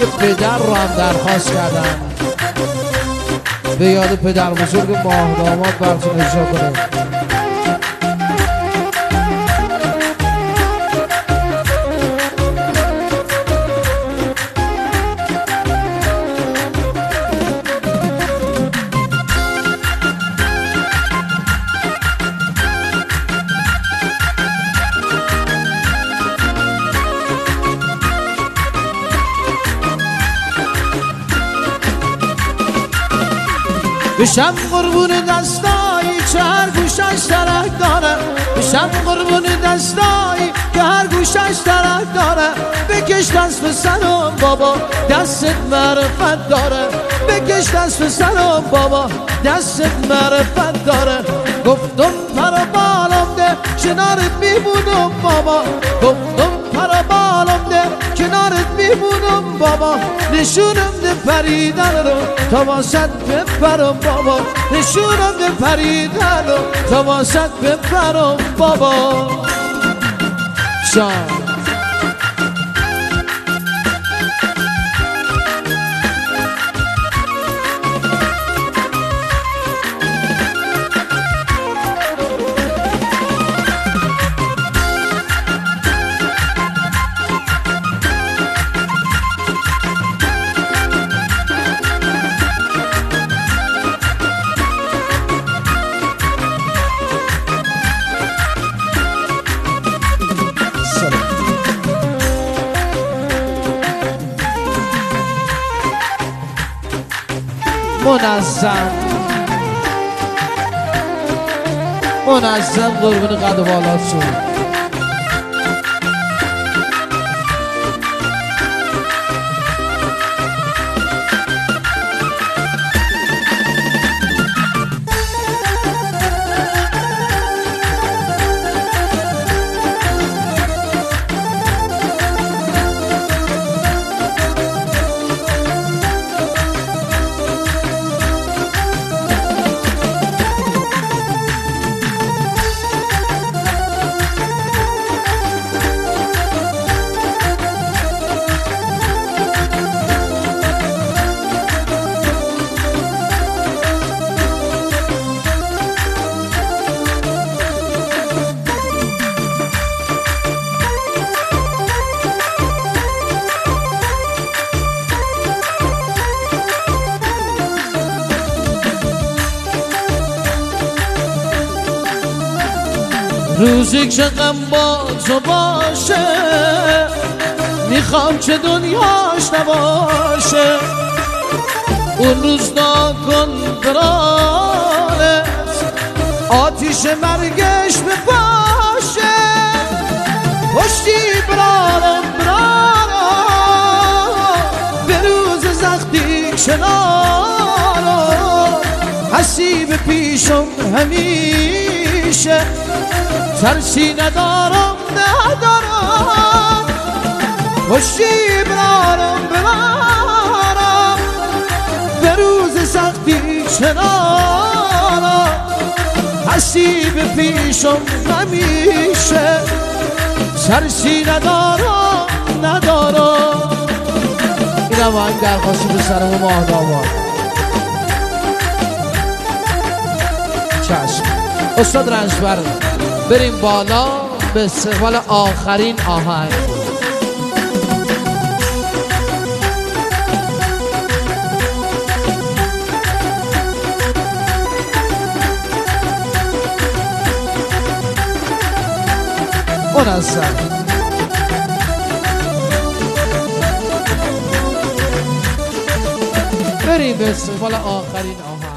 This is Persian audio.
آهنگ پدر رو هم درخواست کردم به یاد پدر بزرگ ماه داماد براتون اجرا کنیم. بشم قربون دستایی که هر گوشش ترک داره، بشم قربون دستایی که هر گوشش ترک داره. بکش دست به سرم بابا دستت معرفت داره، بکش دست به سرم بابا دستت معرفت داره. گفتم پر بالم ده کنارت میمونم بابا، گفتم پر بالم ده کنارت میمونم بابا. نشونم ده پریدن رو تا واسط بپرم بابا، نشونم ده پریدن رو تا واسط بپرم بابا. شان منظم قربون قد و بالات شد. روزی که غم با تو باشه میخوام که دنیاش نباشه، اون روز ناکن برانت آتیش مرگش بپاشه. پشتی برارم به روز زخمی کنارم، حسیب پیشم همیشه ترسی ندارم پشتی برارم به روز سختی کنارم، حسیب پیشم همیشه ترسی ندارم. این هم این درخواستی به سرم ماه داماد. چشم استاد رنجبر، بریم بالا به استقبال آخرین آهنگ. منظم بریم به استقبال آخرین آهنگ.